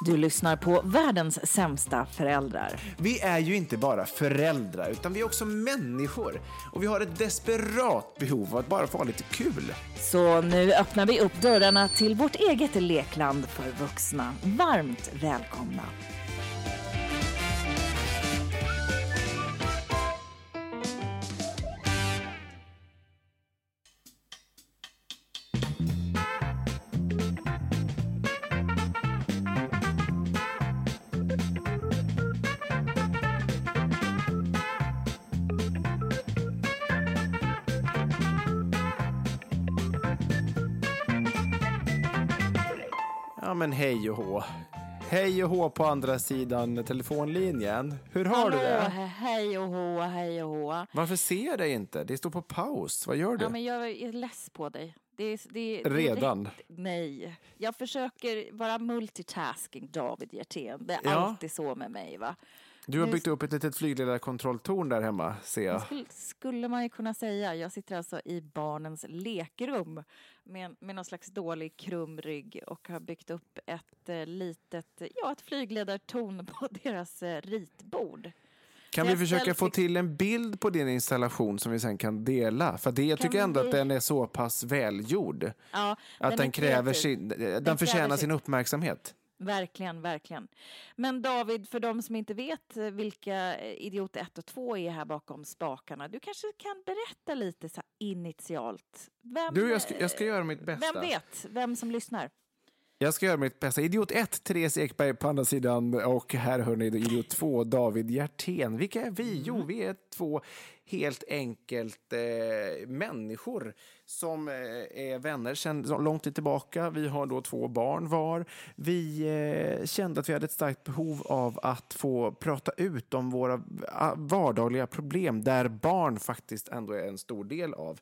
Du lyssnar på världens sämsta föräldrar. Vi är ju inte bara föräldrar utan vi är också människor. Och vi har ett desperat behov av att bara få ha lite kul. Så nu öppnar vi upp dörrarna till vårt eget lekland för vuxna. Varmt välkomna. Ja men hej och hå. Hej och hå på andra sidan telefonlinjen. Hur har du det? Hej och hå, hej och hå. Varför ser jag dig inte? Det står på paus. Vad gör du? Ja, men jag är less på dig. Redan? Nej. Jag försöker vara multitasking, David Hjertén. Det är alltid så med mig, va? Du har byggt upp ett litet flygledarkontrolltorn där hemma, ser jag. Skulle man ju kunna säga. Jag sitter alltså i barnens lekrum med någon slags dålig krumrygg och har byggt upp ett ett flygledartorn på deras ritbord. Kan vi försöka få till en bild på din installation som vi sen kan dela? För jag tycker ändå att den är så pass välgjord. Ja, att den förtjänar sin uppmärksamhet. Verkligen, verkligen. Men David, för de som inte vet vilka Idiot 1 och 2 är här bakom spakarna, du kanske kan berätta lite så här initialt. Jag ska göra mitt bästa. Vem vet? Vem som lyssnar? Jag ska göra mitt bästa. Idiot 1, Therese Ekberg på andra sidan. Och här hör ni Idiot 2, David Hjertén. Vilka är vi? Jo, vi är två helt enkelt människor som är vänner sedan lång tid tillbaka. Vi har då 2 barn var. Vi kände att vi hade ett starkt behov av att få prata ut om våra vardagliga problem där barn faktiskt ändå är en stor del av.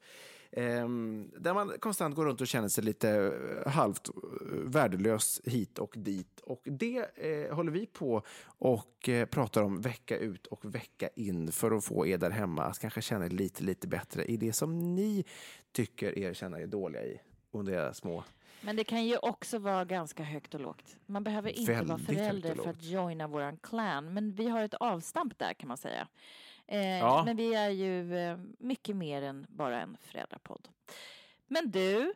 Där man konstant går runt och känner sig lite halvt värdelös hit och dit. Och det håller vi på och pratar om vecka ut och vecka in för att få er där hemma att kanske känna er lite bättre i det som ni tycker er känna er dåliga i under era små. Men det kan ju också vara ganska högt och lågt. Man behöver inte vara förälder för att joina våran clan. Men vi har ett avstamp där kan man säga. Men vi är ju mycket mer än bara en föräldrapodd. Men du,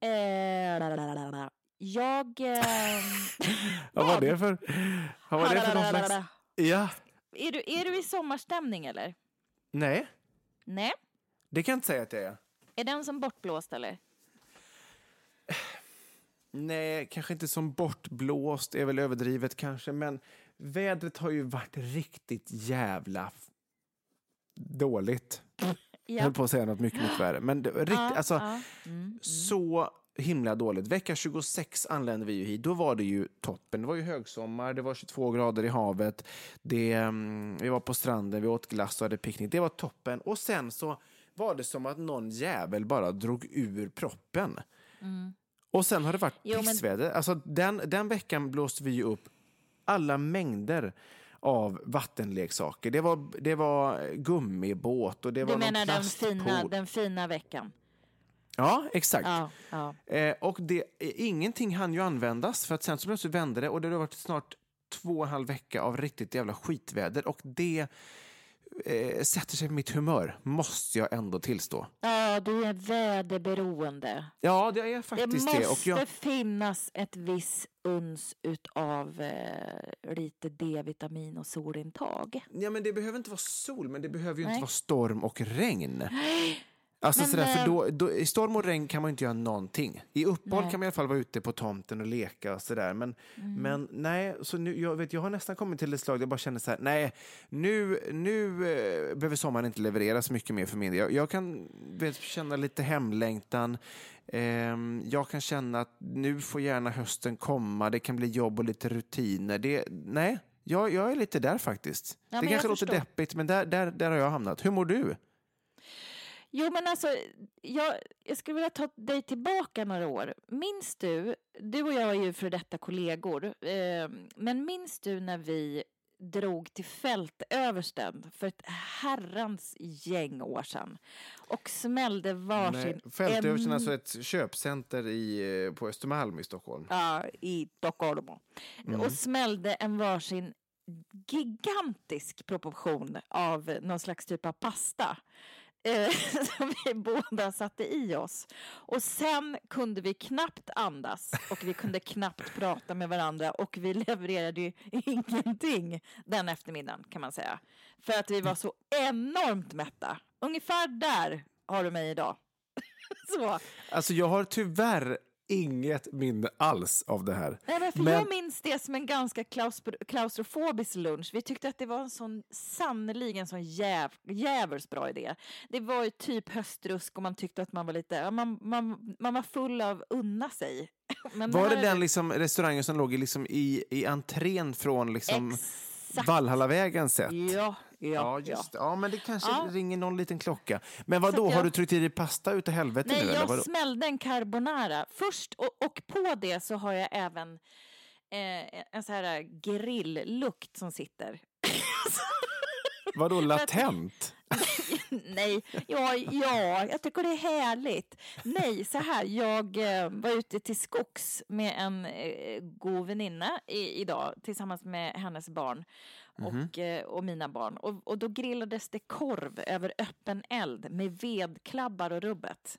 Vad var det för någon slags... Ja. Är du i sommarstämning eller? Nej. Nej. Det kan jag inte säga att jag är. Är den som bortblåst eller? Nej, kanske inte som bortblåst är väl överdrivet kanske, men vädret har ju varit riktigt jävla dåligt. Jag höll på att säga något mycket värre, men så himla dåligt. Vecka 26 anlände vi ju hit. Då var det ju toppen. Det var ju högsommar, det var 22 grader i havet. Vi var på stranden, vi åt glass och hade picknick. Det var toppen. Och sen så var det som att någon jävel bara drog ur proppen. Och sen har det varit pissväder. Alltså den veckan blåste vi ju upp alla mängder av vattenleksaker. Det var gummibåt och det var någon plastpool. Du menar den fina veckan? Ja, exakt. Ja. Och ingenting hann ju användas för att sen så plötsligt vände det och det har varit snart 2,5 vecka av riktigt jävla skitväder och det sätter sig på mitt humör, måste jag ändå tillstå. Ja, du är väderberoende. Ja, det är faktiskt det. Det måste finnas ett viss uns utav lite D-vitamin och solintag. Ja, men det behöver inte vara sol, men det behöver ju inte vara storm och regn. Alltså men, för då, i storm och regn kan man inte göra någonting. I uppehåll kan man i alla fall vara ute på tomten och leka och sådär. Men nej, så nu, jag har nästan kommit till ett slag där jag bara känner så här, nej, nu behöver sommaren inte leverera så mycket mer för min del. Jag kan känna lite hemlängtan. Jag kan känna att nu får gärna hösten komma. Det kan bli jobb och lite rutiner. Jag är lite där faktiskt. Ja, det kanske låter deppigt, men där har jag hamnat. Hur mår du? Jo, men alltså, jag skulle vilja ta dig tillbaka några år. Minns du och jag är ju för detta kollegor, men minns du när vi drog till fältöversten för ett herrans gäng år sedan och smällde varsin... Fältöversten, alltså ett köpcenter på Östermalm i Stockholm. Ja, i Stockholm. Och smällde en varsin gigantisk proportion av någon slags typ av pasta. Som vi båda satte i oss. Och sen kunde vi knappt andas och vi kunde knappt prata med varandra och vi levererade ju ingenting den eftermiddagen, kan man säga. För att vi var så enormt mätta. Ungefär där har du mig idag. Så. Alltså jag har tyvärr inget minne alls av det här. Nej, men jag minns det som en ganska klaustrofobisk lunch. Vi tyckte att det var en sån sannoliken sån jävligt bra idé. Det var ju typ höstrusk och man tyckte att man var lite man var full av unna sig. Men var det den liksom restaurangen som låg i entrén från liksom Valhallavägen sett? Ja, just det. Ja, men det kanske ringer någon liten klocka. Men vad då? Har du tryckt i dig pasta utav helvete nu? Nej, jag smällde en carbonara först och på det så har jag även en så här grilllukt som sitter. Vadå, latent? Nej, jag tycker det är härligt. Nej, så här, jag var ute till skogs med en god väninna idag tillsammans med hennes barn och mina barn. Och då grillades det korv över öppen eld med vedklabbar och rubbet.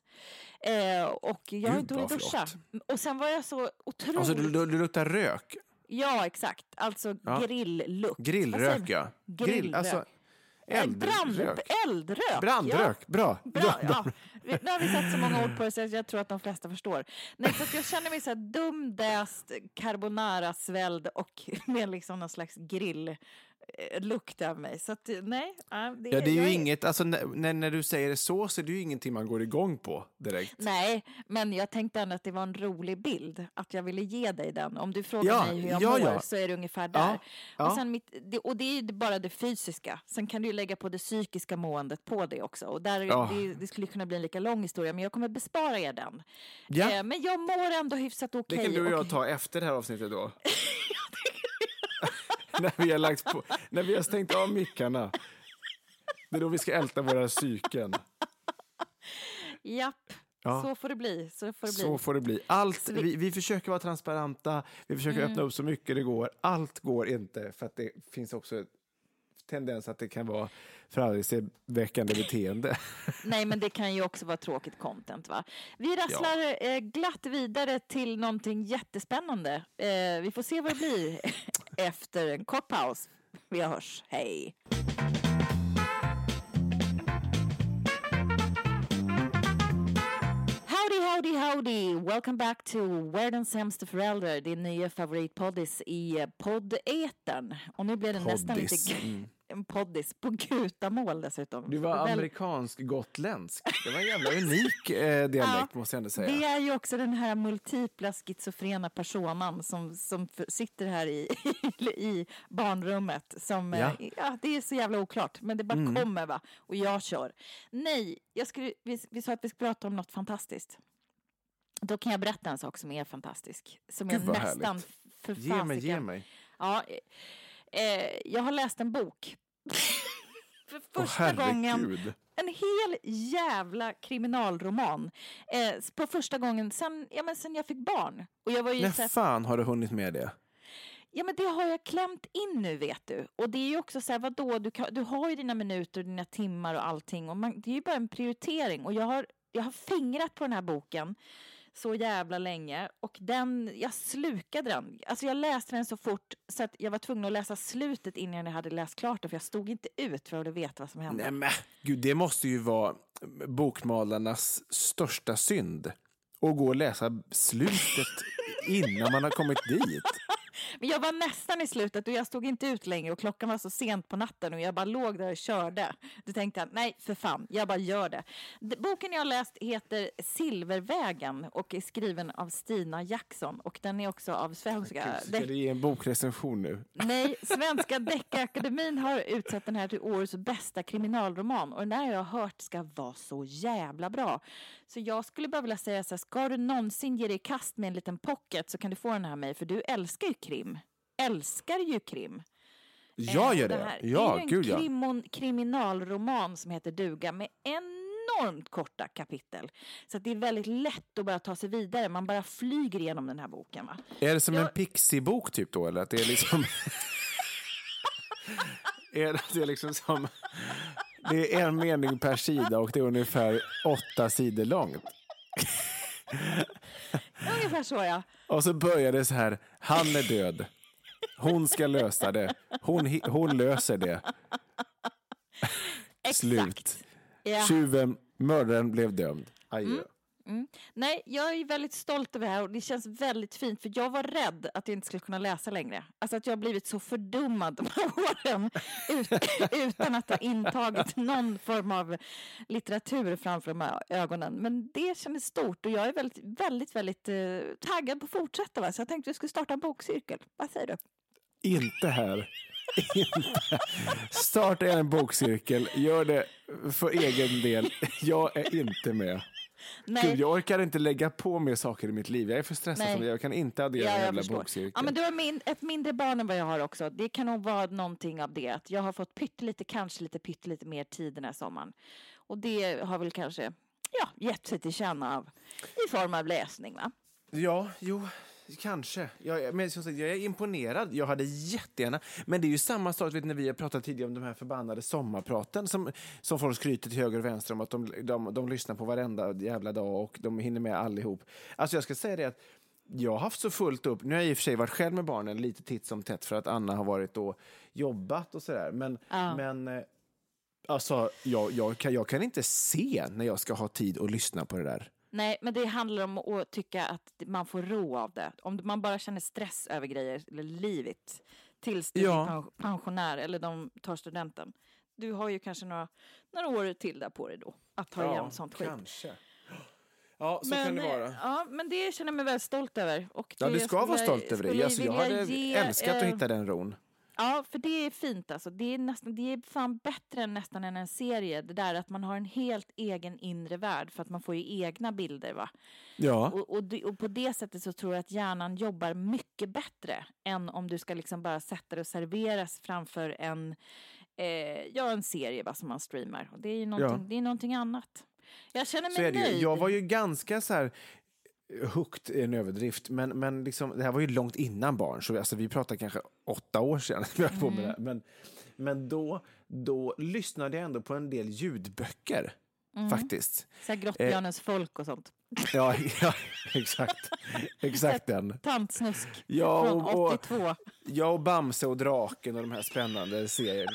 Och jag tog en duscha. Och sen var jag så otroligt... Alltså du luktar rök? Ja, exakt. Alltså grilllukt. Grillrök, ja. Grillrök. Alltså... Eldrök. Ja. Bra. Ja. Nu har vi sett så många ord på det så jag tror att de flesta förstår. Nej, så att jag känner mig så här dumdäst, carbonara-svälld och med liksom någon slags grilllukt av mig. Så att, nej. Det är ju inget, alltså när du säger det så är det ju ingenting man går igång på direkt. Nej, men jag tänkte ändå att det var en rolig bild. Att jag ville ge dig den. Om du frågar mig hur jag mår så är det ungefär där. Ja. Och, sen och det är ju bara det fysiska. Sen kan du ju lägga på det psykiska måendet på det också. Och där, det skulle kunna bli en lika lång historia. Men jag kommer bespara er den. Ja. Men jag mår ändå hyfsat okej. Det kan du och jag ta efter det här avsnittet då. när vi har stängt av mickarna. Det är då vi ska älta våra psyken. Japp. Ja. Så får det bli. Så får det bli. Vi försöker vara transparenta. Vi försöker öppna upp så mycket det går. Allt går inte för att det finns också tendens att det kan vara förargelseväckande beteende. Nej, men det kan ju också vara tråkigt content, va? Vi rasslar glatt vidare till någonting jättespännande. Vi får se vad det blir efter en kort paus. Vi hörs. Hej! Howdy! Welcome back to Världens sämsta föräldrar, din nya favoritpoddis i poddetern. Och nu blir det nästan lite en poddis på gutamål dessutom. Du var amerikansk-gotländsk. Det var en jävla unik dialekt måste jag ändå säga. Det är ju också den här multipla schizofrena personan som sitter här i barnrummet. Som, det är så jävla oklart, men det bara kommer, va? Och jag kör. Nej, vi sa att vi skulle prata om något fantastiskt. Då kan jag berätta en sak som är fantastisk. Som Gud, jag nästan ge mig. Ja, jag har läst en bok. För första gången. En hel jävla kriminalroman. På första gången sen jag fick barn. Och jag var ju när fan har du hunnit med det? Ja, men det har jag klämt in nu, vet du. Och det är ju också så här, vadå? Du har ju dina minuter, dina timmar och allting. Och det är ju bara en prioritering. Och jag har fingrat på den här boken så jävla länge. Och jag slukade den. Alltså jag läste den så fort så att jag var tvungen att läsa slutet innan jag hade läst klart det. För jag stod inte ut för att veta vad som hände. Nej, men gud, det måste ju vara bokmalarnas största synd. Att gå och läsa slutet innan man har kommit dit. Men jag var nästan i slutet och jag stod inte ut längre och klockan var så sent på natten och jag bara låg där och körde. Då tänkte jag, nej för fan, jag bara gör det. Boken jag har läst heter Silvervägen och är skriven av Stina Jackson och den är också av svenska... Ska du ge en bokrecension nu? Nej, Svenska Deckarakademin har utsett den här till årets bästa kriminalroman och den där har jag hört ska vara så jävla bra. Så jag skulle bara vilja säga så här, ska du någonsin ge dig i kast med en liten pocket så kan du få den här av mig för du älskar ju krim. Jag gör det. Det här ja, är ju en kriminalroman som heter Duga med enormt korta kapitel. Så att det är väldigt lätt att bara ta sig vidare. Man bara flyger igenom den här boken. Va? Är det som en Pixie-bok typ då? Eller att det är liksom... är det liksom som... Det är en mening per sida och det är ungefär 8 sidor långt. Ungefär så, ja. Och så börjar det så här. Han är död. Hon ska lösa det. Hon löser det. Slut. Ja. Mördaren blev dömd. Adjö. Nej, jag är väldigt stolt över det här och det känns väldigt fint för jag var rädd att jag inte skulle kunna läsa längre. Alltså att jag har blivit så fördummad de här åren utan att ha intagit någon form av litteratur framför de här ögonen. Men det kändes stort och jag är väldigt taggad på att fortsätta. Va? Så jag tänkte att vi skulle starta en bokcirkel. Vad säger du? Inte här. Starta en bokcirkel. Gör det för egen del. Jag är inte med. Nej. Gud, jag orkar inte lägga på mer saker i mitt liv. Jag är för stressad som jag kan inte addera en jävla bokcirkel. Ja, men du har ett mindre barn än vad jag har också. Det kan nog vara någonting av det. Att jag har fått pyttelite mer tid den här sommaren. Och det har väl kanske gett sig till känna av i form av läsning, va? Ja, jo, kanske. Men som sagt, jag är imponerad. Jag hade jättegärna... Men det är ju samma sak när vi har pratat tidigare om de här förbannade sommarpraten som folk skryter till höger och vänster om att de lyssnar på varenda jävla dag och de hinner med allihop. Alltså jag ska säga det att jag har haft så fullt upp. Nu har jag i och för sig varit själv med barnen lite titt som tätt för att Anna har varit och jobbat och sådär. Men alltså jag kan inte se när jag ska ha tid att lyssna på det där. Nej, men det handlar om att tycka att man får ro av det. Om man bara känner stress över grejer eller livet tills du är pensionär eller de tar studenten. Du har ju kanske några år till där på dig då att ta igen sånt skit. Kanske. Ja, så kan det vara. Ja, men det känner jag mig väldigt stolt över. Och du ska vara stolt över det. Alltså, jag hade älskat att hitta den ron. Ja, för det är fint alltså. Det är fan bättre än nästan än en serie. Det där att man har en helt egen inre värld för att man får ju egna bilder, va? Ja. Och på det sättet så tror jag att hjärnan jobbar mycket bättre än om du ska liksom bara sätta det och serveras framför en serie, va, som man streamar. Och det är ju någonting annat. Jag känner mig nöjd. Jag var ju ganska så här högt i en överdrift, men liksom, det här var ju långt innan barn, så alltså, vi pratar kanske 8 år sedan på med det. Men då lyssnade jag ändå på en del ljudböcker faktiskt. Så här Grottbjörnens folk och sånt. Ja, exakt den. Tantsnusk från 82. Jag och Bamse och draken och de här spännande serierna.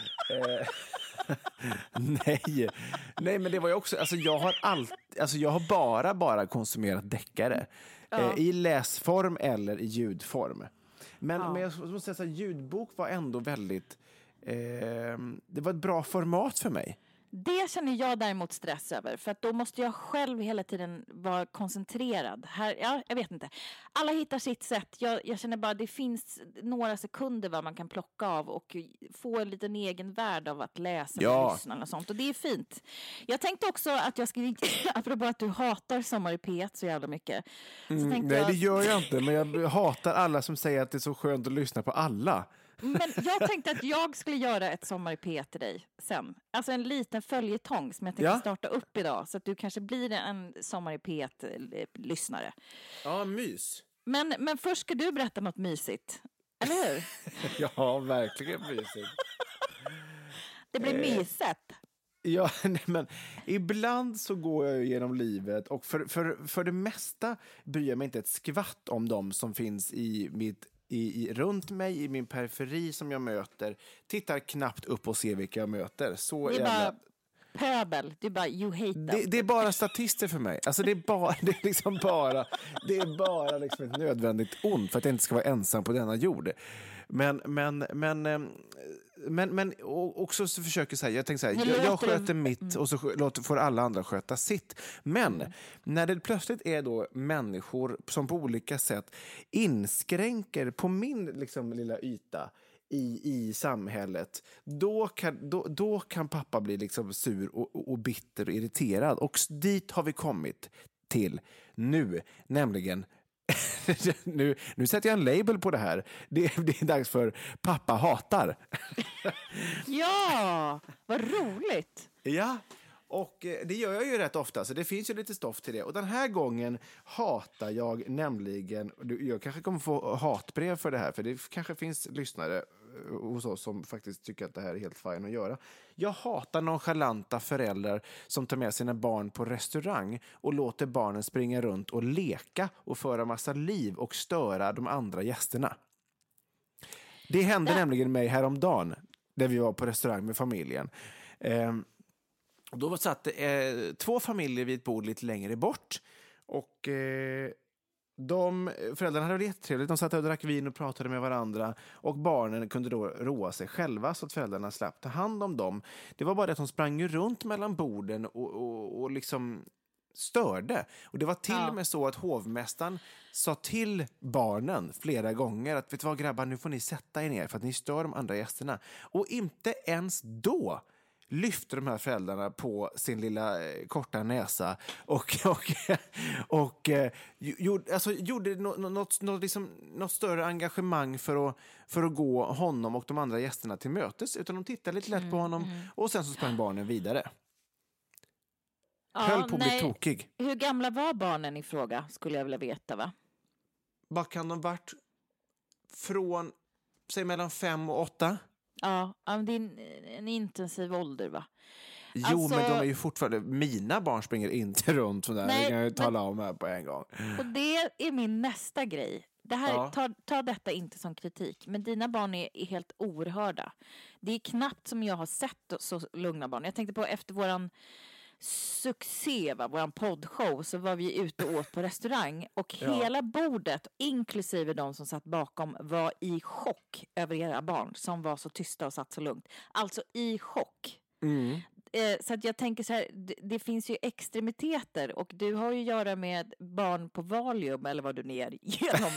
Nej, men det var ju också, alltså jag har bara konsumerat deckare i läsform eller i ljudform. Men jag måste säga så här, ljudbok var ändå väldigt det var ett bra format för mig. Det känner jag däremot stress över, för att då måste jag själv hela tiden vara koncentrerad. Jag vet inte. Alla hittar sitt sätt. Jag känner bara att det finns några sekunder vad man kan plocka av och få en liten egen värld av att läsa och lyssna och sånt. Och det är fint. Jag tänkte också att jag skulle, apropå att du hatar Sommar i P1 så jävla mycket. Det gör jag inte, men jag hatar alla som säger att det är så skönt att lyssna på alla. Men jag tänkte att jag skulle göra ett Sommar i P1 till dig sen. Alltså en liten följetong som jag tänkte starta upp idag. Så att du kanske blir en Sommar i P1-lyssnare. Ja, mys. Men först ska du berätta något mysigt. Eller hur? Ja, verkligen mysigt. Det blir myset. Ja, men ibland så går jag genom livet och för det mesta bryr jag mig inte ett skvatt om dem som finns runt mig, i min periferi som jag möter. Tittar knappt upp och ser vilka jag möter. Så det är bara pöbel. Det är bara you hate them. Det är bara statister för mig. Alltså det är bara liksom ett nödvändigt ont för att jag inte ska vara ensam på denna jord. Men också så försöker säga, jag tänker så här, jag sköter mitt och så får alla andra sköta sitt. Men när det plötsligt är då människor som på olika sätt inskränker på min liksom lilla yta i samhället, då kan pappa bli liksom sur och bitter och irriterad. Och dit har vi kommit till nu, nämligen nu sätter jag en label på det här. Det är dags för pappa hatar. Ja, vad roligt. Ja, och det gör jag ju rätt ofta, så det finns ju lite stoff till det. Och den här gången hatar jag nämligen, jag kanske kommer få hatbrev för det här, för det kanske finns lyssnare hos oss som faktiskt tycker att det här är helt fine att göra. Jag hatar nonchalanta föräldrar som tar med sina barn på restaurang och låter barnen springa runt och leka och föra massa liv och störa de andra gästerna. Det hände nämligen mig häromdagen där vi var på restaurang med familjen. Då satt två familjer vid ett bord lite längre bort och föräldrarna hade det jättetrevligt. De satt och drack vin och pratade med varandra och barnen kunde då roa sig själva så att föräldrarna slapp ta hand om dem. Det var bara det att de sprang runt mellan borden och liksom störde. Och det var till och med så att hovmästaren sa till barnen flera gånger att vet du vad grabbar, nu får ni sätta er ner för att ni stör de andra gästerna. Och inte ens då lyfte de här föräldrarna på sin lilla korta näsa och gjorde något större engagemang för att gå honom och de andra gästerna till mötes, utan de tittade lite lätt på honom och sen så sprang barnen vidare. Höll på att bli tokig. Hur gamla var barnen i fråga, skulle jag vilja veta, va? Vad kan de varit från, säg mellan 5 och 8? Ja, det är en intensiv ålder, va? Jo, alltså, men de är ju fortfarande... Mina barn springer inte runt sådär. Det kan jag ju tala om här på en gång. Och det är min nästa grej. Det här, ta detta inte som kritik. Men dina barn är helt oerhörda. Det är knappt som jag har sett så lugna barn. Jag tänkte på efter våran succé, våran poddshow, så var vi ute och åt på restaurang och hela bordet, inklusive de som satt bakom, var i chock över era barn som var så tysta och satt så lugnt. Alltså i chock. Så att jag tänker så här, det finns ju extremiteter och du har ju att göra med barn på Valium eller vad du ner genom.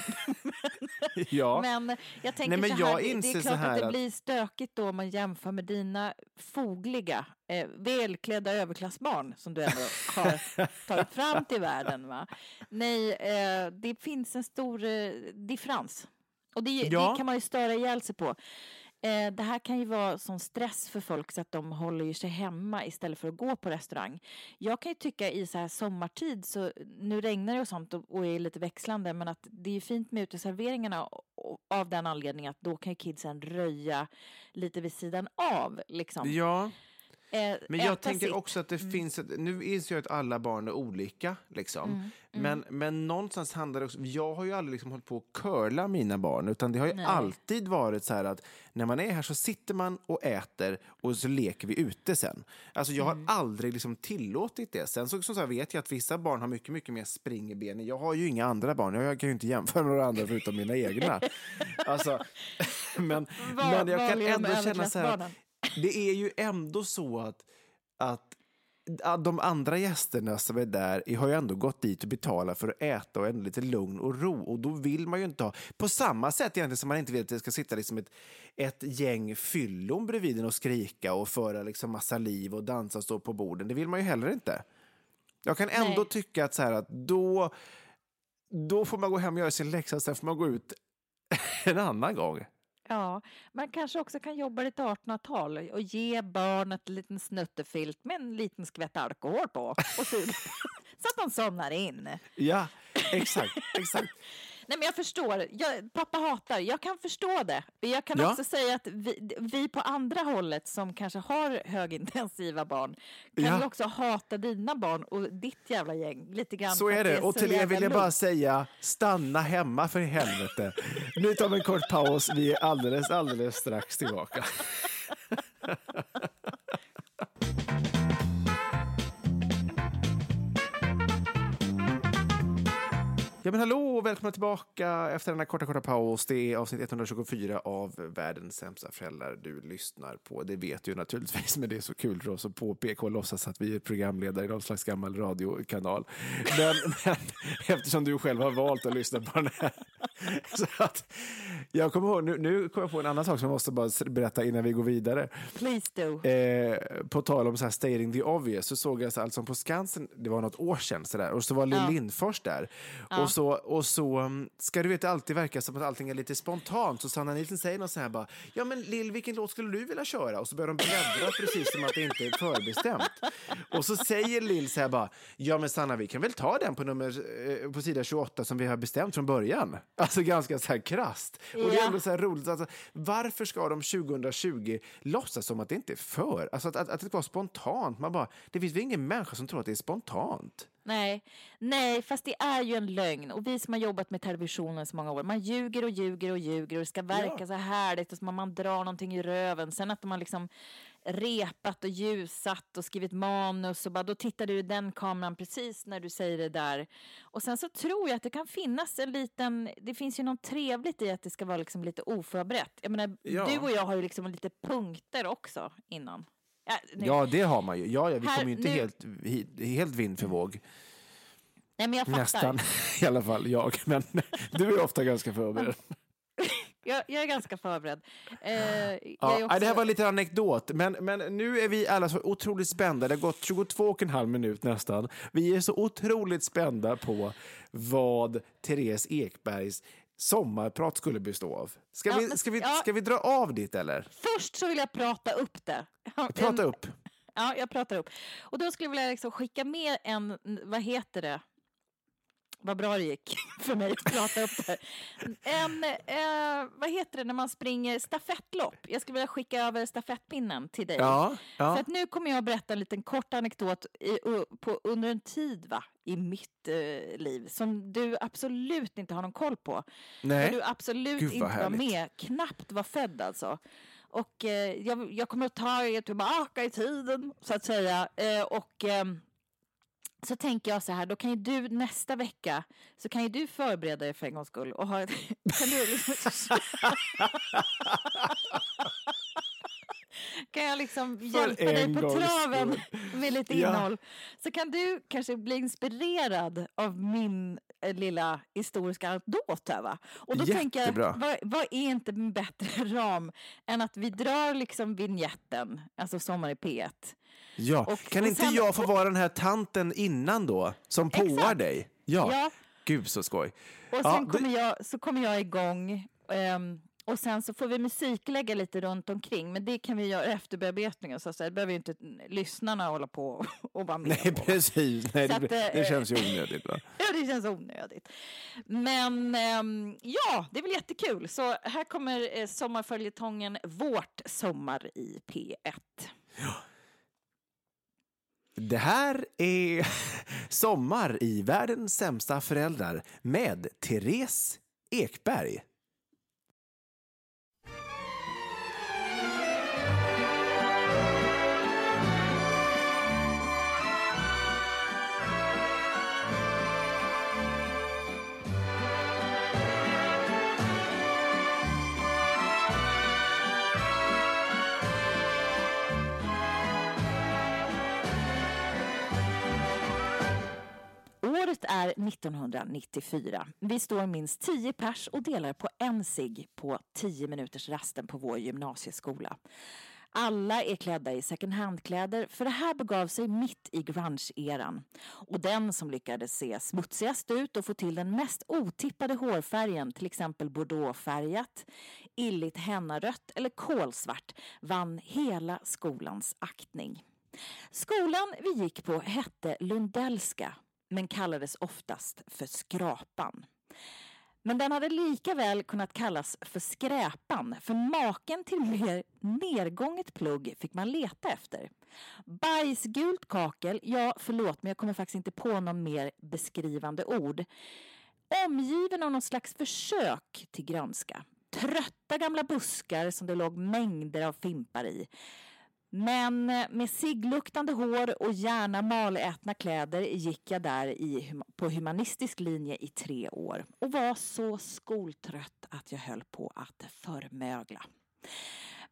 Men jag tänker det är klart att det blir stökigt då om man jämför med dina fogliga, välklädda överklassbarn som du ändå har tagit fram till världen, va? Nej, det finns en stor differens. Och det kan man ju störa ihjäl sig på. Det här kan ju vara sån stress för folk så att de håller sig hemma istället för att gå på restaurang. Jag kan ju tycka i så här sommartid, så nu regnar det och sånt och är lite växlande, men att det är fint med uteserveringarna av den anledningen att då kan ju kidsen röja lite vid sidan av liksom. Ja. Men jag tänker också att det finns nu inser jag att alla barn är olika liksom. Men någonstans handlar det också, jag har ju aldrig liksom hållit på att curla mina barn, utan det har ju alltid varit så här att när man är här så sitter man och äter och så leker vi ute sen. Alltså jag har aldrig liksom tillåtit det. Sen så vet jag att vissa barn har mycket, mycket mer spring i benen. Jag har ju inga andra barn. Jag kan ju inte jämföra med några andra förutom mina egna. Alltså, men jag kan ändå känna så här att det är ju ändå så att de andra gästerna som är där har ju ändå gått dit och betalat för att äta och ändå lite lugn och ro. Och då vill man ju inte ha... På samma sätt egentligen som man inte vill att det ska sitta liksom ett gäng fyllon bredvid och skrika och föra liksom massa liv och dansa och stå på borden. Det vill man ju heller inte. Jag kan ändå tycka att så här att då får man gå hem och göra sin läxa, sen får man gå ut en annan gång. Ja, man kanske också kan jobba lite 1800-tal och ge barnet en liten snuttefilt med en liten skvätt alkohol på och så att de somnar in. Ja, exakt. Nej, men jag förstår. Pappa hatar. Jag kan förstå det. Jag kan också säga att vi på andra hållet som kanske har högintensiva barn kan ju också hata dina barn och ditt jävla gäng lite grann. Så är det. Och till er vill jag bara säga, stanna hemma för helvete. Nu tar vi en kort paus. Vi är alldeles strax tillbaka. Ja, men hallå och välkomna tillbaka efter den här korta paus. Det är avsnitt 124 av Världens sämsta föräldrar du lyssnar på. Det vet ju naturligtvis, men det är så kul för oss att påpeka och låtsas att vi är programledare i någon slags gammal radiokanal. Men eftersom du själv har valt att lyssna på den här Så att, jag kommer ihåg, nu kommer jag på en annan sak som jag måste bara berätta innan vi går vidare. Please do. På tal om så här stating the obvious, så såg jag så alltså på Skansen, det var något år sedan så där, och så var Lill Lindfors där. Ja. Och så ska du veta, alltid verka som att allting är lite spontant. Så Sanna Nilsson säger något så här bara, ja men Lill, vilken låt skulle du vilja köra? Och så börjar de bläddra precis som att det inte är förbestämt. Och så säger Lill så här bara, ja men Sanna, vi kan väl ta den på sida 28 som vi har bestämt från början. Alltså ganska så här krasst. Och det är ändå så här roligt. Alltså, varför ska de 2020 låtsas som att det inte är för? Alltså att det var spontant. Man bara, det finns väl ingen människa som tror att det är spontant. Nej, fast det är ju en lögn. Och vi som har jobbat med televisionen så många år, man ljuger och det ska verka så härligt och så man drar någonting i röven. Sen att man liksom repat och ljusat och skrivit manus och bara, då tittar du i den kameran precis när du säger det där. Och sen så tror jag att det kan finnas det finns ju något trevligt i att det ska vara liksom lite oförberett. Jag menar, du och jag har ju liksom lite punkter också innan. Ja, det har man ju. Ja, vi kommer ju inte helt vind för våg. Nej, men jag fattar. Nästan, i alla fall jag. Men du är ofta ganska förberedd. Jag är ganska förberedd. Det här var lite anekdot, men nu är vi alla så otroligt spända. Det har gått 22,5 minut nästan. Vi är så otroligt spända på vad Therese Ekbergs sommarprat skulle bestå av. Ska vi dra av dit eller? Först så vill jag prata upp det. Prata upp. Ja, jag pratar upp. Och då skulle jag vilja liksom skicka med vad heter det? Vad bra det gick för mig att prata upp det. Vad heter det när man springer stafettlopp? Jag skulle vilja skicka över stafettpinnen till dig. Ja. För att nu kommer jag att berätta en liten kort anekdot under en tid i mitt liv som du absolut inte har någon koll på. Nej. Du absolut inte var med, knappt var född alltså. Och jag kommer att ta er tillbaka i tiden så att säga. Så tänker jag så här, då kan ju du nästa vecka så kan ju du förbereda dig för en gångs skull och ha kan du liksom kan jag liksom hjälpa dig på traven med lite innehåll. Så kan du kanske bli inspirerad av min lilla historiska anekdot här, va? Och då tänker jag, vad är inte en bättre ram än att vi drar liksom vignetten, alltså Sommar i P1. Ja, kan inte jag få vara den här tanten innan då, som påar dig? Ja, gud så skoj. Och sen kommer jag igång, och sen så får vi musiklägga lite runt omkring, men det kan vi göra efter bearbetningen, så det behöver ju inte lyssnarna hålla på och vara med. Nej, precis. Nej, det känns ju onödigt. Va? Ja, det känns onödigt. Men det är väl jättekul. Så här kommer sommarföljetongen Vårt sommar i P1. Ja. Det här är Sommar i världens sämsta föräldrar med Therese Ekberg. Året är 1994. Vi står minst 10 pers och delar på en cigg på 10 minuters rasten på vår gymnasieskola. Alla är klädda i second hand-kläder, för det här begav sig mitt i grunge-eran. Och den som lyckades se smutsigast ut och få till den mest otippade hårfärgen, till exempel bordeauxfärgat, illigt hennarött eller kolsvart, vann hela skolans aktning. Skolan vi gick på hette Lundellska, men kallades oftast för Skrapan. Men den hade lika väl kunnat kallas för Skräpan, för maken till mer nergånget plugg fick man leta efter. Bajsgult kakel, ja förlåt men jag kommer faktiskt inte på någon mer beskrivande ord. Omgiven av någon slags försök till grönska. Trötta gamla buskar som det låg mängder av fimpar i. Men med ciggluktande hår och gärna malätna kläder gick jag där på humanistisk linje i 3 år och var så skoltrött att jag höll på att förmögla.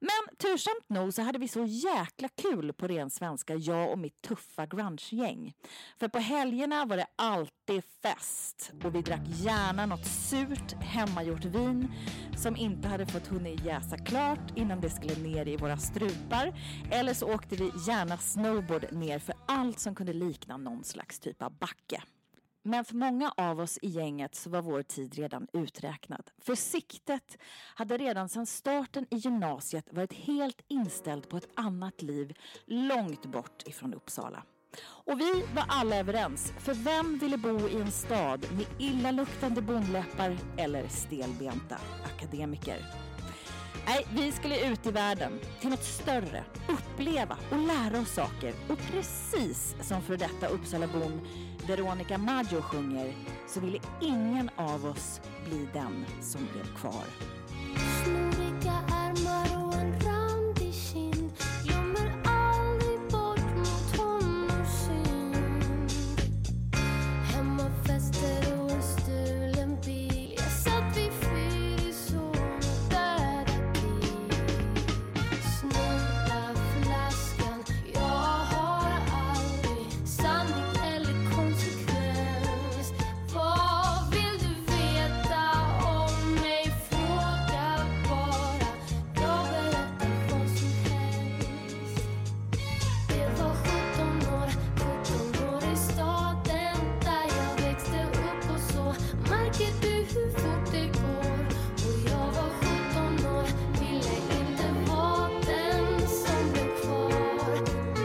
Men tursamt nog så hade vi så jäkla kul på ren svenska, jag och mitt tuffa grunge-gäng. För på helgerna var det alltid fest och vi drack gärna något surt, hemmagjort vin som inte hade fått hunnit jäsa klart innan det skulle ner i våra strupar. Eller så åkte vi gärna snowboard ner för allt som kunde likna någon slags typ av backe. Men för många av oss i gänget så var vår tid redan uträknad. För siktet hade redan sedan starten i gymnasiet varit helt inställd på ett annat liv långt bort ifrån Uppsala. Och vi var alla överens, för vem ville bo i en stad med illaluktande bondläppar eller stelbenta akademiker? Nej, vi skulle ut i världen till något större, uppleva och lära oss saker. Och precis som för detta Uppsalabon Veronica Maggio sjunger, så ville ingen av oss bli den som blev kvar. Snoriga armar och en randig kind, glömmer aldrig bort mot honom synd. Hemmafester och en stulen bil, jag satt vid fyr i sol och bärde krig. Snurra flaskan, jag har aldrig sanning eller konsekvens. Vad vill du veta om mig? Fråga bara, jag berättar vad som helst. Det var 17 år i staden där jag växte upp och så. Märker du hur fort det går? Och jag var 17 år, ville inte vara den som blev kvar.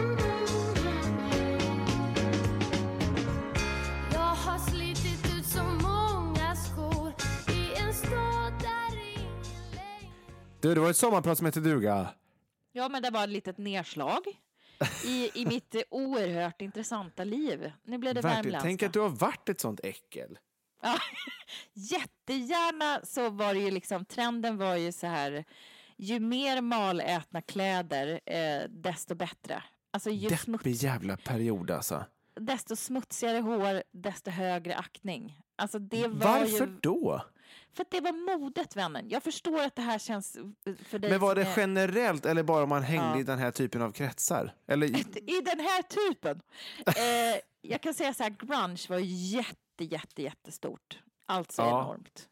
Jag har slitit ut så många skor i en stad där ingen längre. Du, det var ett sommarprat som heter duga. Ja, men det var ett litet nedslag i mitt oerhört intressanta liv. Nu blev det Verkligen. värmländska. Tänk att du har varit ett sånt äckel. Ja, jättegärna så var det ju liksom, trenden var ju så här, ju mer malätna kläder, desto bättre. Alltså ju Deppig jävla period alltså. desto smutsigare hår, desto högre aktning. Alltså det var Varför ju, då? för att det var modet, vännen. Jag förstår att det här känns för dig. Men var det som är- generellt eller bara om man hängde Ja. i den här typen av kretsar? Eller i den här typen. Jag kan säga så här, grunge var jättestort. Alltså Ja. enormt.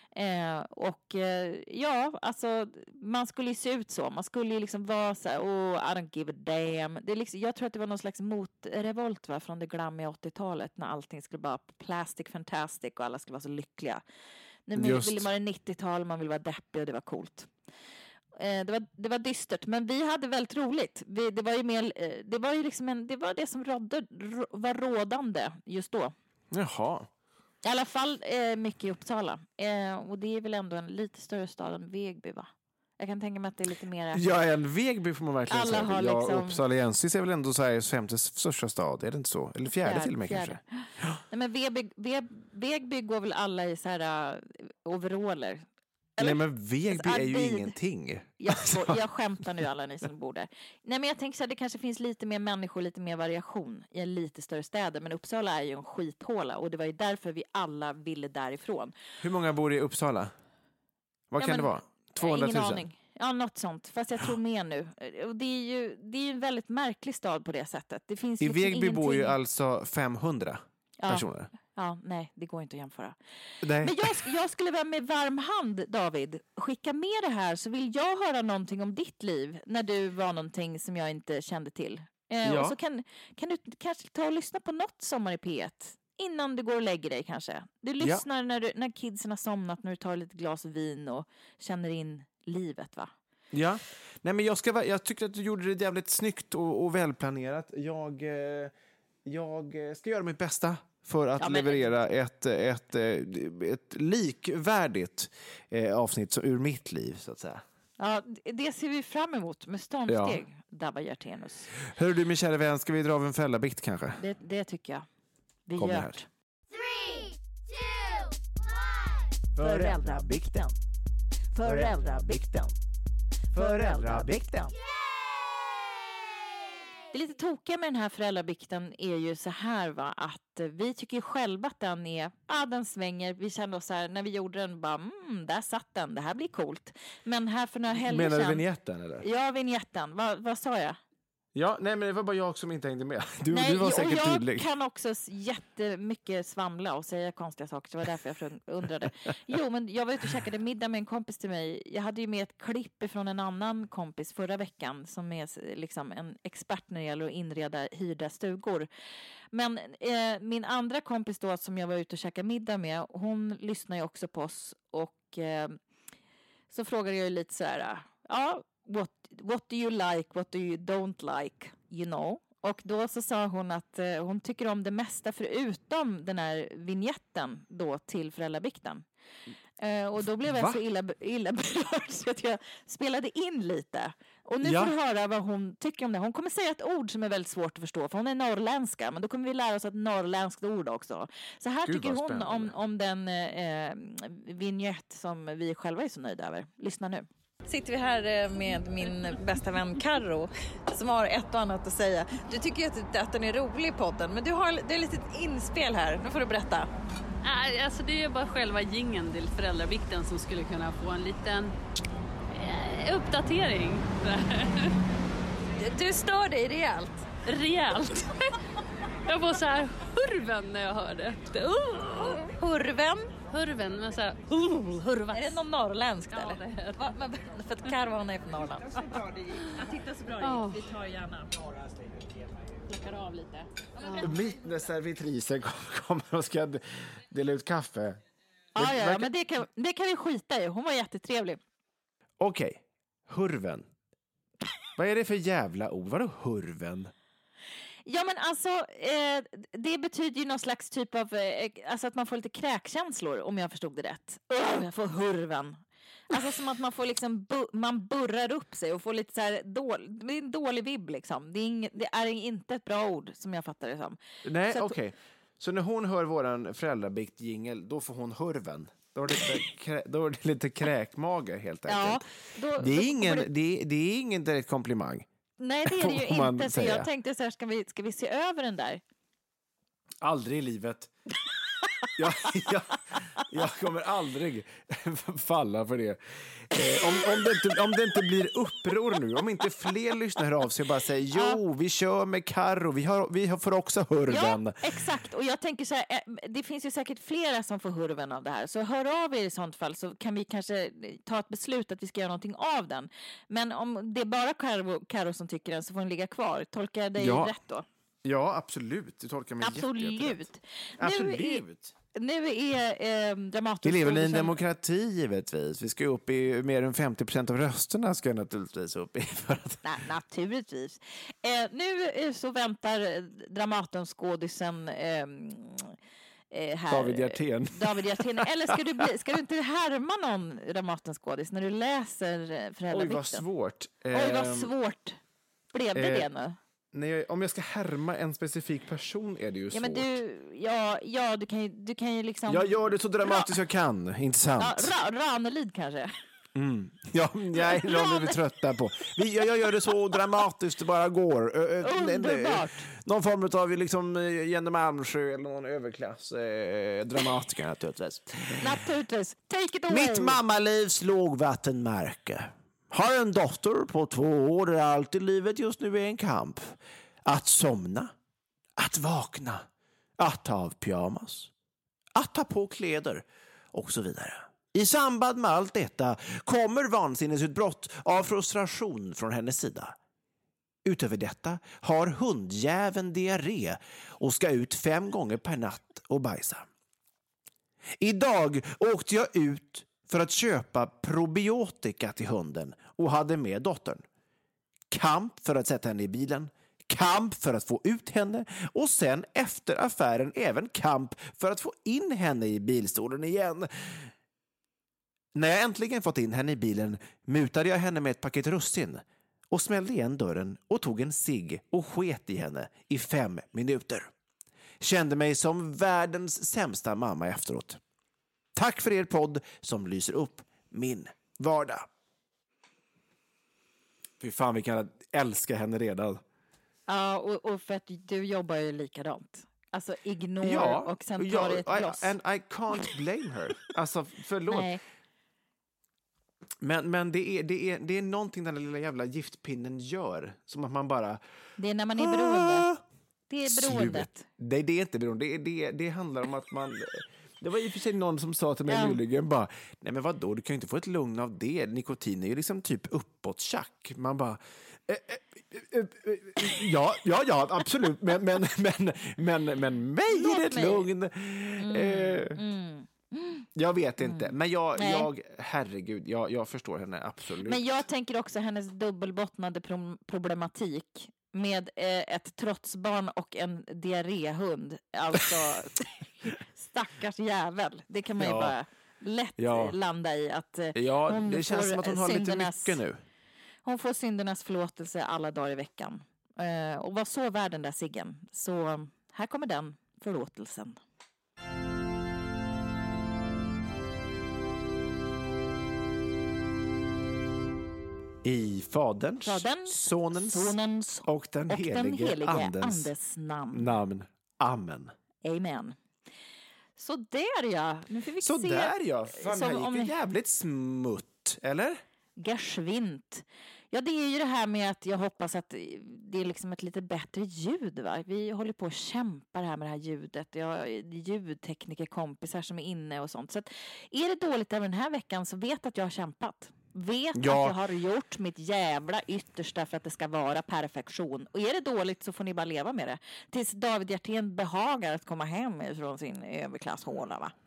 Ja, alltså man skulle ju se ut så. Man skulle ju liksom vara så här, I don't give a damn. Det är liksom, jag tror att det var någon slags motrevolt från det glammiga 80-talet när allting skulle vara plastic fantastic och alla skulle vara så lyckliga. Nu Just. ville man det 90-tal, man ville vara deppig och det var coolt. Det var dystert, men vi hade väldigt roligt. Det var ju mer, det var ju liksom det var det som var rådande just då. jaha. I alla fall mycket i Uppsala. Och det är väl ändå en lite större stad än Vegby, va? Jag kan tänka mig att det är lite mer... Ja, en Vegby får man verkligen Alla säga. har Ja, liksom- Uppsaliensis är väl ändå Sveriges femte största stad, är det inte så? Eller fjärde till och med Fjärde. kanske. Nej, men Vegby går väl alla i så här overaller. Nej, men Vegby är ju Arvid. ingenting. Jag skämtar nu, alla ni som bor där. Nej, men jag tänker så här, det kanske finns lite mer människor, lite mer variation i en lite större städer. Men Uppsala är ju en skithåla och det var ju därför vi alla ville därifrån. Hur många bor i Uppsala? Vad kan det vara? 200 000? Ingen aning. Ja, något sånt. Fast jag tror mer nu. Och det är ju en väldigt märklig stad på det sättet. Det finns I liksom Vegby bor ju ingenting- alltså 500 personer. Ja, nej, det går inte att jämföra. Nej. Men jag skulle väl med varm hand, David, skicka med det här, så vill jag höra någonting om ditt liv när du var någonting som jag inte kände till. Ja. Och så kan du kanske ta och lyssna på något Sommar i P1 innan du går och lägger dig kanske. Du lyssnar när kidsen har somnat, när du tar lite glas vin och känner in livet, va? Ja. Nej, men jag tyckte att du gjorde det jävligt snyggt och välplanerat. Jag ska göra mitt bästa för att leverera ett likvärdigt avsnitt ur mitt liv, så att säga. Ja, det ser vi fram emot med stormsteg, Dabba Hjertenus. Hör du, min kära vän, ska vi dra av en fällabikt kanske? Det tycker jag. Vi Kom gör här. 3, 2, 1. Föräldrabikten. Föräldrabikten. Föräldrabikten. Det lite tokiga med den här föräldrabikten är ju så här, va, att vi tycker ju själva att den svänger. Vi kände oss så här, när vi gjorde den, bara, där satt den, det här blir coolt. Men här för några helger sedan... Menar du vignetten eller? Ja, vignetten. Vad sa jag? Ja, nej, men det var bara jag som inte hängde med. Du var säkert tydlig. Jag kan också jättemycket svamla och säga konstiga saker. Det var därför jag undrade. Jo, men jag var ute och käkade middag med en kompis till mig. Jag hade ju med ett klipp från en annan kompis förra veckan som är liksom en expert när det gäller att inreda hyrda stugor. Men min andra kompis då som jag var ute och käkade middag med, hon lyssnar ju också på oss och så frågade jag ju lite så här, what do you like, what do you don't like, you know? Och då så sa hon att hon tycker om det mesta förutom den här vignetten då till föräldrabikten. Och då blev jag så illa berörd så att jag spelade in lite. Och nu får du höra vad hon tycker om det. Hon kommer säga ett ord som är väldigt svårt att förstå, för hon är norrländska, men då kommer vi lära oss ett norrländskt ord också. Så här tycker hon om den vignett som vi själva är så nöjda över. Lyssna nu. Sitter vi här med min bästa vän Karo som har ett och annat att säga. Du tycker ju att den är rolig, podden, men det är ett litet inspel här. Nu får du berätta. Alltså det är ju bara själva jingeln till föräldrabikten som skulle kunna få en liten uppdatering. Du stör dig rejält. Rejält. Jag var så här hurven när jag hörde. Hurven, men så här, hurva. Är det någon norrländsk eller? Det är det. För att Karvan är från Norrland. Jag tittar så bra vi tar gärna plockar av lite. Mitt när servitrisen kommer och ska dela ut kaffe. Ja, men det kan vi skita i. Hon var jättetrevlig. Okej, hurven. Vad är det för jävla ord? Vadå hurven? Ja, men alltså, det betyder ju någon slags typ av, alltså att man får lite kräkkänslor, om jag förstod det rätt. Jag får hurven. Alltså som att man får liksom, man burrar upp sig och får lite så här, det är en dålig vibb liksom. Det är inte ett bra ord som jag fattar det som. Nej, okej. Så när hon hör våran föräldrabikt-jingel, då får hon hurven. Då är det lite kräkmage helt enkelt. Ja, det är ingen direkt komplimang. Nej, det är det ju inte. Så jag tänkte så här, ska vi se över den där? Aldrig i livet. Jag kommer aldrig falla för det. Om det inte blir uppror nu, om inte fler lyssnar av sig och bara säger vi kör med Karo, vi får också hurven. Ja, exakt. Och jag tänker så här, det finns ju säkert flera som får hurven av det här. Så hör av er i sånt fall så kan vi kanske ta ett beslut att vi ska göra någonting av den. Men om det är bara Karo som tycker den så får den ligga kvar. Tolkar jag dig rätt då? Ja, absolut. Du tolkar mig Absolut. Absolut. Nu är dramatiskt. Vi lever i en demokrati givetvis. Vi ska upp i mer än 50% av rösterna ska naturligtvis upp i. Naturligtvis. Nu så väntar Dramatenskådisen här. David Hjertén. Eller ska du inte härma någon Dramatenskådis när du läser föräldrabikten? Oj, vad svårt. Oj, vad svårt. Blev det nu? Nej, om jag ska härma en specifik person är det ju svårt. Men du kan ju liksom... Jag gör det så dramatiskt jag kan, inte sant? Ja, Ranelid kanske. Ja, nej, de är vi trötta på. Jag gör det så dramatiskt det bara går. Underbart. Någon form av liksom Jenny Malmsjö eller någon överklass dramatiker naturligtvis. Naturligtvis. Take it away. Mitt mammalivs lågvattenmärke. Har en dotter på 2 år där allt i livet just nu är en kamp. Att somna, att vakna, att ta av pyjamas, att ta på kläder och så vidare. I samband med allt detta kommer vansinnesutbrott av frustration från hennes sida. Utöver detta har hundjäveln diarré och ska ut 5 gånger per natt och bajsa. Idag åkte jag ut för att köpa probiotika till hunden och hade med dottern. Kamp för att sätta henne i bilen, kamp för att få ut henne och sen efter affären även kamp för att få in henne i bilstolen igen. När jag äntligen fått in henne i bilen mutade jag henne med ett paket russin och smällde igen dörren och tog en cigg och sket i henne i 5 minuter. Kände mig som världens sämsta mamma efteråt. Tack för er podd som lyser upp min vardag. Fy fan, vi kan älska henne redan. Ja, och för att du jobbar ju likadant. Alltså ignore och sen tar det ett bloss. And I can't blame her. Alltså förlåt. Nej. Men det är någonting den lilla jävla giftpinnen gör. Som att man bara... Det är när man är beroende. Det är beroendet. Det är inte beroende. Det handlar om att man... Det var i och för sig någon som sa till mig nyligen bara, nej men vadå, du kan ju inte få ett lugn av det. Nikotin är ju liksom typ uppåt tjack. Man bara... Ja, absolut. Men mig är det ett lugn. Jag vet inte. Men jag herregud, jag förstår henne absolut. Men jag tänker också hennes dubbelbottnade problematik med ett trotsbarn och en diarréhund. Alltså, stackars jävel. Det kan man ju bara lätt landa i. Att det känns som att hon har lite mycket nu. Hon får syndernas förlåtelse alla dagar i veckan. Och var så värd den där ciggen. Så här kommer den förlåtelsen. I Faderns, Sonens och den helige Andes namn. Amen. Amen. Så där ja. Nu får vi så se. Där ja. Fan, här gick jävligt smutt, eller? Geschwint. Ja, det är ju det här med att jag hoppas att det är liksom ett lite bättre ljud, va? Vi håller på att kämpa här med det här ljudet. Jag har ljudteknikerkompisar som är inne och sånt. Så att är det dåligt även den här veckan så vet att jag har kämpat. Vet att jag har gjort mitt jävla yttersta för att det ska vara perfektion. Och är det dåligt så får ni bara leva med det. Tills David Hjertén behagar att komma hem från sin överklasshåla, va?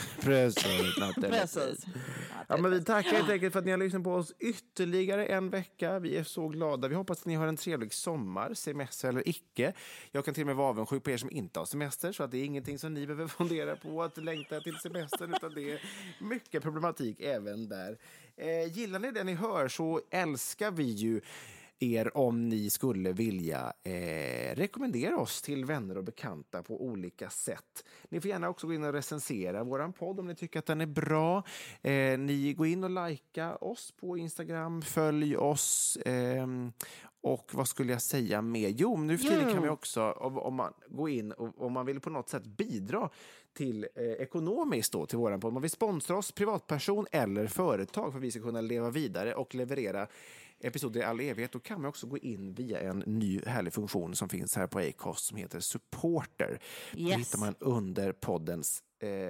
Precis. Ja, men vi tackar helt enkelt för att ni har lyssnat på oss ytterligare en vecka. Vi är så glada. Vi hoppas att ni har en trevlig sommar, semester eller icke. Jag kan till och med vara avundsjuk på er som inte har semester, så att det är ingenting som ni behöver fundera på att längta till semestern, utan det är mycket problematik även där. Gillar ni det ni hör så älskar vi ju er om ni skulle vilja rekommendera oss till vänner och bekanta på olika sätt. Ni får gärna också gå in och recensera våran podd om ni tycker att den är bra. Ni går in och likea oss på Instagram, följ oss och vad skulle jag säga mer? Jo, nu för tiden kan vi också, om man går in och om man vill på något sätt bidra till ekonomiskt då till våran podd. Man vill sponsra oss, privatperson eller företag för att vi ska kunna leva vidare och leverera episoder i all evighet. Då kan man också gå in via en ny härlig funktion som finns här på Acast som heter Supporter. Yes. Det hittar man under poddens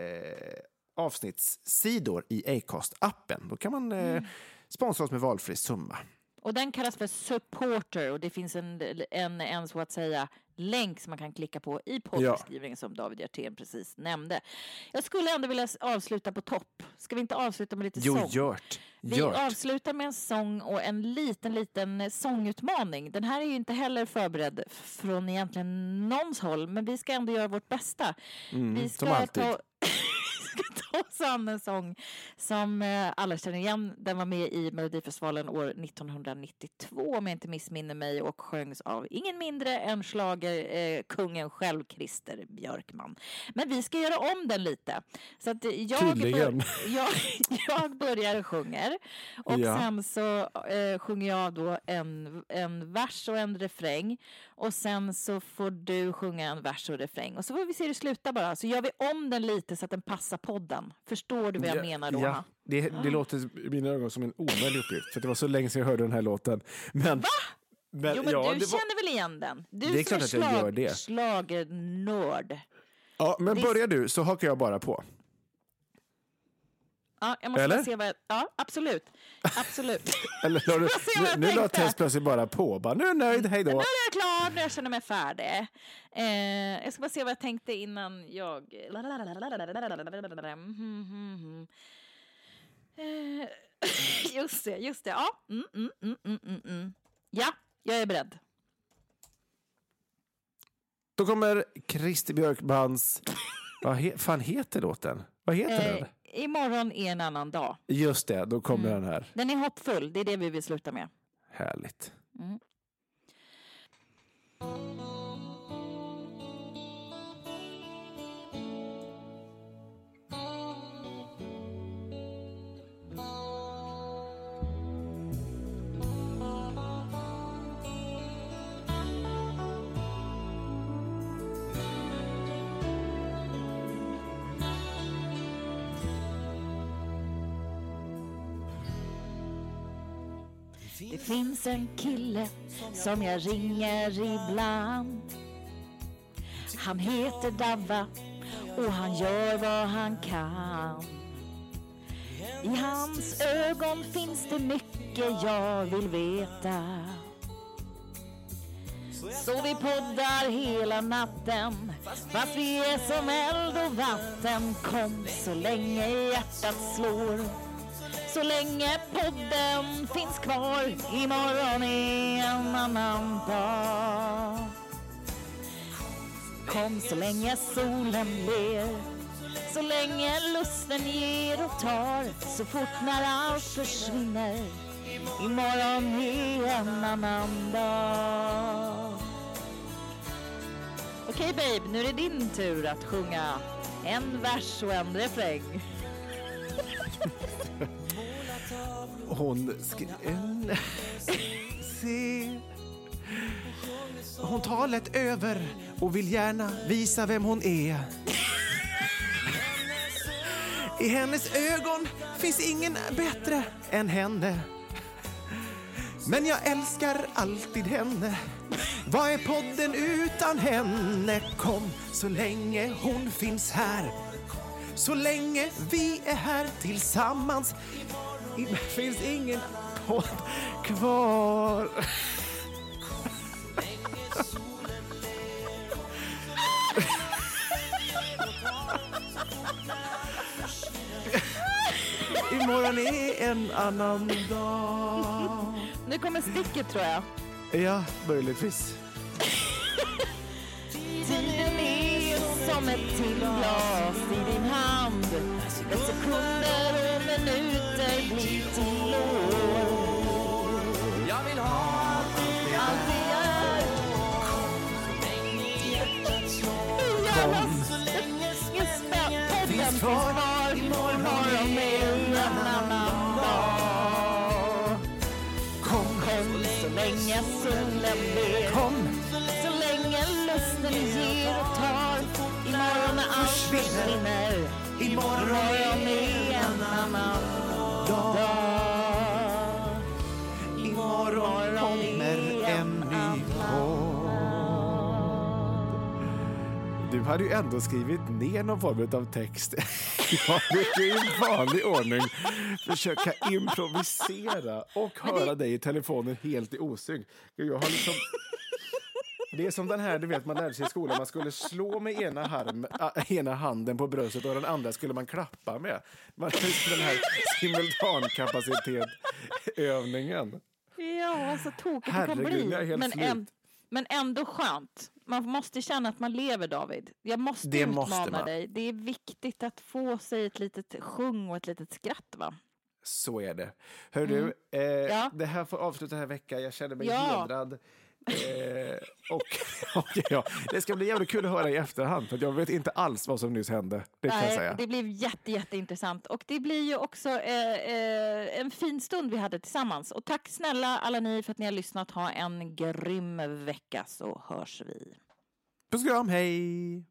avsnittssidor i Acast-appen. Då kan man sponsra oss med valfri summa. Och den kallas för Supporter och det finns en så att säga länk som man kan klicka på i poddbeskrivningen som David Hjertén precis nämnde. Jag skulle ändå vilja avsluta på topp. Ska vi inte avsluta med lite sång? Gjort. Vi avslutar med en sång och en liten sångutmaning. Den här är ju inte heller förberedd från egentligen någons håll, men vi ska ändå göra vårt bästa. Vi ska som alltid. ta oss an en sång som alla känner igen. Den var med i Melodifestivalen år 1992 om jag inte missminner mig och sjöngs av ingen mindre än kungen själv, Christer Björkman. Men vi ska göra om den lite. Så att jag börjar sjunger och sen så sjunger jag då en vers och en refräng och sen så får du sjunga en vers och refräng och så får vi se det sluta bara. Så gör vi om den lite så att den passar podden. Förstår du vad jag menar då? Ja, det låter i mina ögon som en omöjlig uppgift för det var så länge sedan jag hörde den här låten. Men, va? Men du känner väl igen den? Du det är klart att jag gör det. Schlagernörd. Ja, men börjar du så hakar jag bara på. Ja, jag måste bara se vad ja, absolut. Eller nu låter jag plötsligt bara på. Bara, nu är jag nöjd, hej då. Nu är jag klar, nu jag känner mig färdig. Jag ska bara se vad jag tänkte innan jag... Just det. Ja, ja, jag är beredd. Då kommer Christer Björkmans... Vad fan heter låten? Vad heter den? Imorgon är en annan dag. Just det, då kommer den här. Den är hoppfull, det är det vi vill sluta med. Härligt. Det finns en kille som jag ringer ibland. Han heter Dava och han gör vad han kan. I hans ögon finns det mycket jag vill veta. Så vi poddar hela natten, fast vi är som eld och vatten. Kom så länge hjärtat slår, så länge podden finns kvar. Imorgon är en annan dag. Kom så länge solen ler, så länge lusten ger och tar. Så fort när allt försvinner, imorgon är en annan dag. Okej babe, nu är det din tur att sjunga en vers och en refräng. Hon tar lätt över och vill gärna visa vem hon är. I hennes ögon finns ingen bättre än henne. Men jag älskar alltid henne. Vad är podden utan henne? Kom så länge hon finns här, så länge vi är här tillsammans. Det finns ingen podd kvar. Imorgon är en annan dag. Nu kommer sticket tror jag. Ja, möjligtvis. Tiden är som ett timglas i din hand. Där sekunder och minuter blir till år. Jag vill ha allt det är. Kom så länge podden finns kvar. Imorgon är en annan dag. Kom så länge solen ler. Kom så länge lusten ger och tar. Imorgon när allt försvinner. Imorgon är en annan dag. Imorgon kommer en ny podd. Du hade ju ändå skrivit ner någon form av text. Jag brukar i vanlig ordning försöka improvisera och höra dig i telefonen helt i osynk. Jag har liksom... Det är som den här, du vet, man lärde sig i skolan. Man skulle slå med ena handen på bröstet och den andra skulle man klappa med. Man den här simultankapacitet-övningen. Ja, så tokigt det kan bli. Men ändå skönt. Man måste känna att man lever, David. Jag måste utmana dig. Det är viktigt att få sig ett litet sjung och ett litet skratt, va? Så är det. Hör du, det här får avsluta den här veckan. Jag känner mig hedrad. Ja, det ska bli jävligt kul att höra i efterhand, för jag vet inte alls vad som nyss hände. Det kan jag säga. Det blev jätteintressant och det blir ju också en fin stund vi hade tillsammans. Och tack snälla alla ni för att ni har lyssnat. Ha en grym vecka, så hörs vi. Puss och kram, hej!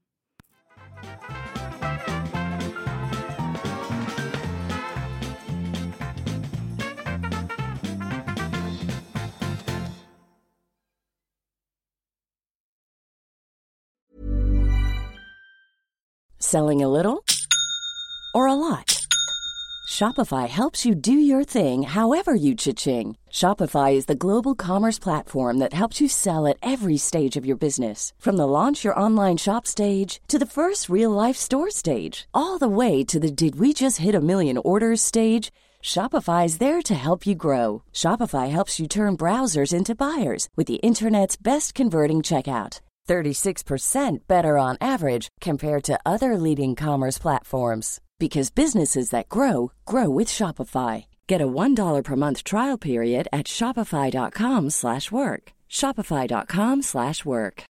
Selling a little or a lot? Shopify helps you do your thing however you cha-ching. Shopify is the global commerce platform that helps you sell at every stage of your business. From the launch your online shop stage to the first real-life store stage, all the way to the did we just hit a million orders stage. Shopify is there to help you grow. Shopify helps you turn browsers into buyers with the internet's best converting checkout. 36% better on average compared to other leading commerce platforms. Because businesses that grow, grow with Shopify. Get a $1 per month trial period at shopify.com/work. Shopify.com/work.